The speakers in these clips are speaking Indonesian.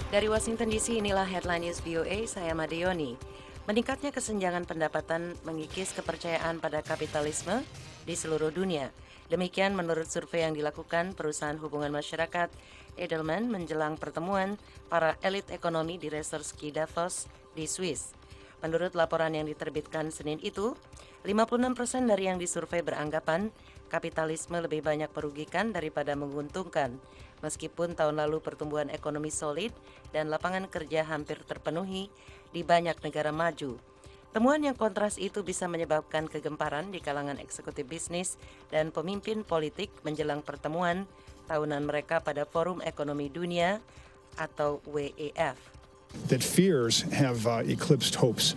Dari Washington DC, inilah Headline News VOA, saya Madeoni. Meningkatnya kesenjangan pendapatan mengikis kepercayaan pada kapitalisme di seluruh dunia. Demikian menurut survei yang dilakukan Perusahaan Hubungan Masyarakat Edelman menjelang pertemuan para elit ekonomi di Resort Ski Davos di Swiss. Menurut laporan yang diterbitkan Senin itu, 56% dari yang disurvei beranggapan kapitalisme lebih banyak merugikan daripada menguntungkan, meskipun tahun lalu pertumbuhan ekonomi solid dan lapangan kerja hampir terpenuhi di banyak negara maju. Temuan yang kontras itu bisa menyebabkan kegemparan di kalangan eksekutif bisnis dan pemimpin politik menjelang pertemuan tahunan mereka pada Forum Ekonomi Dunia atau WEF. That fears have eclipsed hopes,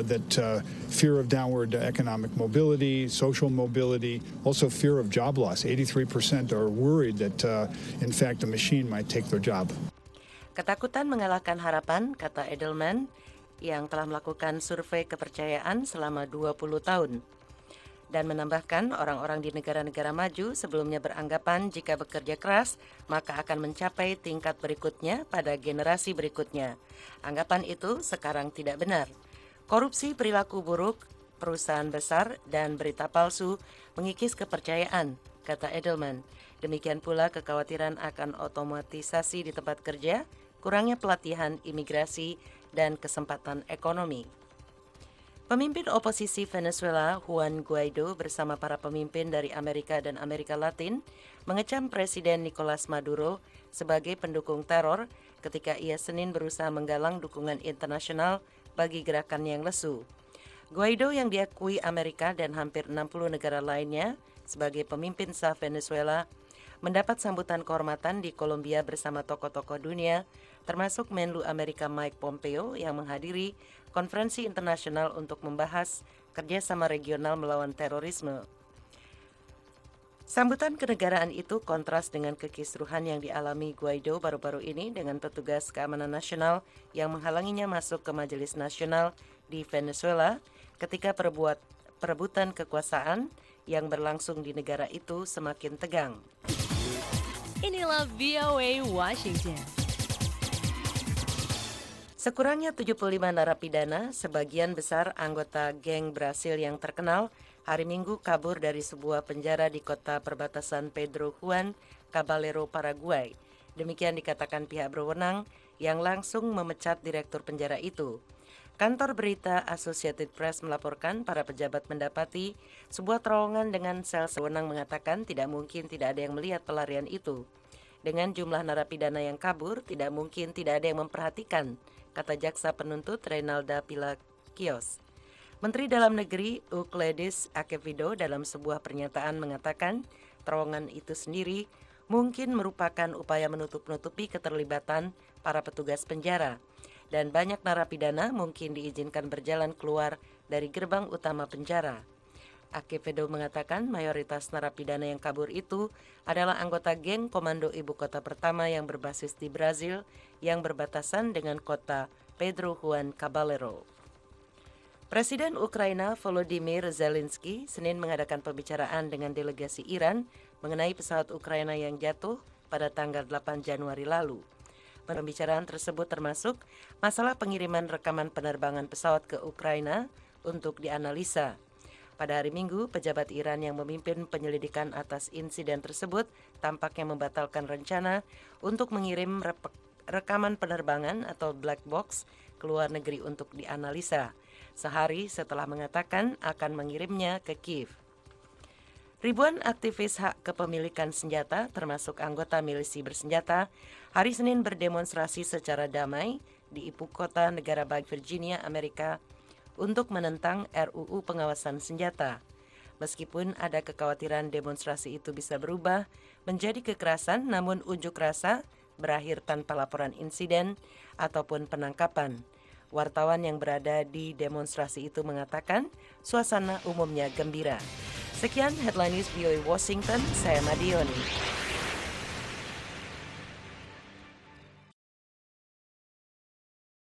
fear of downward economic mobility, social mobility, also fear of job loss. 83% are worried that, in fact, the machine might take their job. Ketakutan mengalahkan harapan, kata Edelman, yang telah melakukan survei kepercayaan selama 20 tahun. Dan menambahkan orang-orang di negara-negara maju sebelumnya beranggapan jika bekerja keras, maka akan mencapai tingkat berikutnya pada generasi berikutnya. Anggapan itu sekarang tidak benar. Korupsi, perilaku buruk, perusahaan besar, dan berita palsu mengikis kepercayaan, kata Edelman. Demikian pula kekhawatiran akan otomatisasi di tempat kerja, kurangnya pelatihan imigrasi, dan kesempatan ekonomi. Pemimpin oposisi Venezuela Juan Guaido bersama para pemimpin dari Amerika dan Amerika Latin mengecam Presiden Nicolas Maduro sebagai pendukung teror ketika ia Senin berusaha menggalang dukungan internasional bagi gerakan yang lesu. Guaido yang diakui Amerika dan hampir 60 negara lainnya sebagai pemimpin sah Venezuela mendapat sambutan kehormatan di Kolombia bersama tokoh-tokoh dunia, termasuk Menlu Amerika Mike Pompeo yang menghadiri konferensi internasional untuk membahas kerjasama regional melawan terorisme. Sambutan kenegaraan itu kontras dengan kekisruhan yang dialami Guaido baru-baru ini dengan petugas keamanan nasional yang menghalanginya masuk ke Majelis Nasional di Venezuela ketika perebutan kekuasaan yang berlangsung di negara itu semakin tegang. Inilah VOA Washington. Sekurangnya 75 narapidana, sebagian besar anggota geng Brasil yang terkenal, hari Minggu kabur dari sebuah penjara di kota perbatasan Pedro Juan Caballero, Paraguay. Demikian dikatakan pihak berwenang yang langsung memecat direktur penjara itu. Kantor berita Associated Press melaporkan para pejabat mendapati sebuah terowongan dengan sel sewenang mengatakan tidak mungkin tidak ada yang melihat pelarian itu. Dengan jumlah narapidana yang kabur, tidak mungkin tidak ada yang memperhatikan, kata jaksa penuntut Reynalda Pilakios. Menteri Dalam Negeri Euclides Acevedo dalam sebuah pernyataan mengatakan terowongan itu sendiri mungkin merupakan upaya menutup-nutupi keterlibatan para petugas penjara. Dan banyak narapidana mungkin diizinkan berjalan keluar dari gerbang utama penjara. Acevedo mengatakan mayoritas narapidana yang kabur itu adalah anggota geng Komando Ibu Kota pertama yang berbasis di Brazil yang berbatasan dengan kota Pedro Juan Caballero. Presiden Ukraina Volodymyr Zelensky Senin mengadakan pembicaraan dengan delegasi Iran mengenai pesawat Ukraina yang jatuh pada tanggal 8 Januari lalu. Pembicaraan tersebut termasuk masalah pengiriman rekaman penerbangan pesawat ke Ukraina untuk dianalisa. Pada hari Minggu, pejabat Iran yang memimpin penyelidikan atas insiden tersebut tampaknya membatalkan rencana untuk mengirim rekaman penerbangan atau black box ke luar negeri untuk dianalisa, sehari setelah mengatakan akan mengirimnya ke Kiev. Ribuan aktivis hak kepemilikan senjata, termasuk anggota milisi bersenjata, hari Senin berdemonstrasi secara damai di ibu kota negara bagian Virginia, Amerika, untuk menentang RUU pengawasan senjata. Meskipun ada kekhawatiran demonstrasi itu bisa berubah menjadi kekerasan, namun unjuk rasa berakhir tanpa laporan insiden ataupun penangkapan. Wartawan yang berada di demonstrasi itu mengatakan suasana umumnya gembira. Sekian Headline News VOA Washington, saya Madioni.